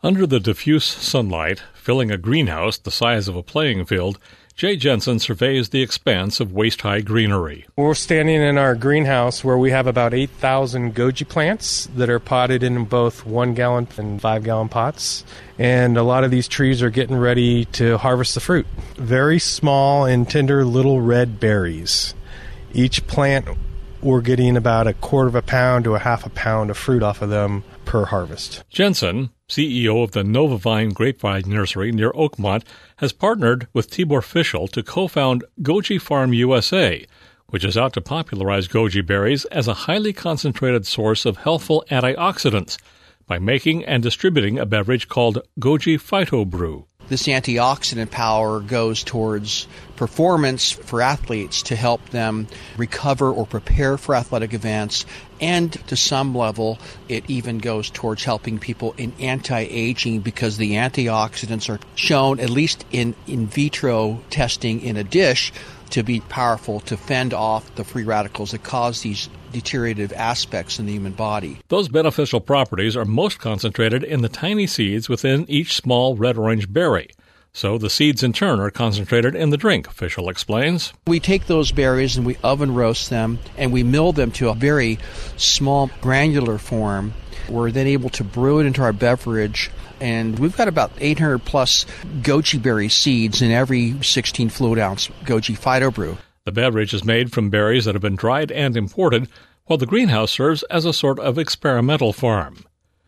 Under the diffuse sunlight, filling a greenhouse the size of a playing field, Jay Jensen surveys the expanse of waist-high greenery. We're standing in our greenhouse where we have about 8,000 goji plants that are potted in both 1-gallon and 5-gallon pots. And a lot of these trees are getting ready to harvest the fruit. Very small and tender little red berries. Each plant, we're getting about 1/4 pound to 1/2 pound of fruit off of them per harvest. Jensen, CEO of the Novavine Grapevine Nursery near Oakmont, has partnered with Tibor Fischel to co-found Goji Farm USA, which is out to popularize goji berries as a highly concentrated source of healthful antioxidants by making and distributing a beverage called Goji Phyto Brew. This antioxidant power goes towards performance for athletes to help them recover or prepare for athletic events, and to some level it even goes towards helping people in anti-aging because the antioxidants are shown, at least in vitro testing in a dish, to be powerful to fend off the free radicals that cause these deteriorative aspects in the human body. Those beneficial properties are most concentrated in the tiny seeds within each small red-orange berry. So the seeds in turn are concentrated in the drink, Fischel explains. We take those berries and we oven roast them and we mill them to a very small granular form. We're then able to brew it into our beverage, and we've got about 800 plus goji berry seeds in every 16 fluid ounce Goji Phyto Brew. The beverage is made from berries that have been dried and imported, while the greenhouse serves as a sort of experimental farm.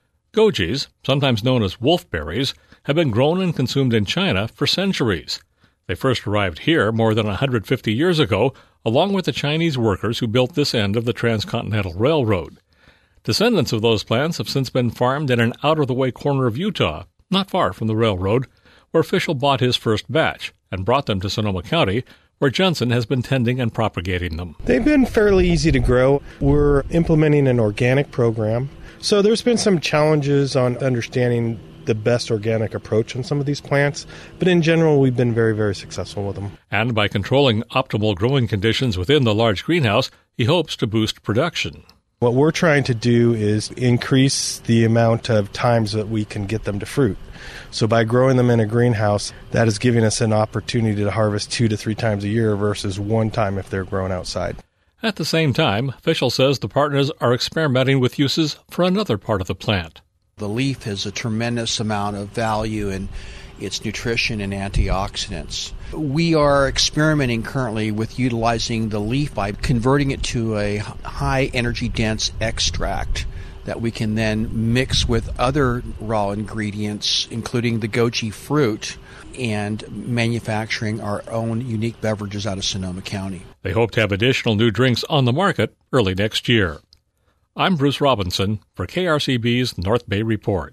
Gojis, sometimes known as wolfberries, have been grown and consumed in China for centuries. They first arrived here more than 150 years ago, along with the Chinese workers who built this end of the Transcontinental Railroad. Descendants of those plants have since been farmed in an out-of-the-way corner of Utah, not far from the railroad, where Fischel bought his first batch and brought them to Sonoma County, where Jensen has been tending and propagating them. They've been fairly easy to grow. We're implementing an organic program, so there's been some challenges on understanding the best organic approach on some of these plants, but in general we've been very, very successful with them. And by controlling optimal growing conditions within the large greenhouse, he hopes to boost production. What we're trying to do is increase the amount of times that we can get them to fruit. So by growing them in a greenhouse, that is giving us an opportunity to harvest 2 to 3 times a year versus 1 time if they're grown outside. At the same time, Fischel says the partners are experimenting with uses for another part of the plant. The leaf has a tremendous amount of value in its nutrition and antioxidants. We are experimenting currently with utilizing the leaf by converting it to a high energy dense extract that we can then mix with other raw ingredients, including the goji fruit, and manufacturing our own unique beverages out of Sonoma County. They hope to have additional new drinks on the market early next year. I'm Bruce Robinson for KRCB's North Bay Report.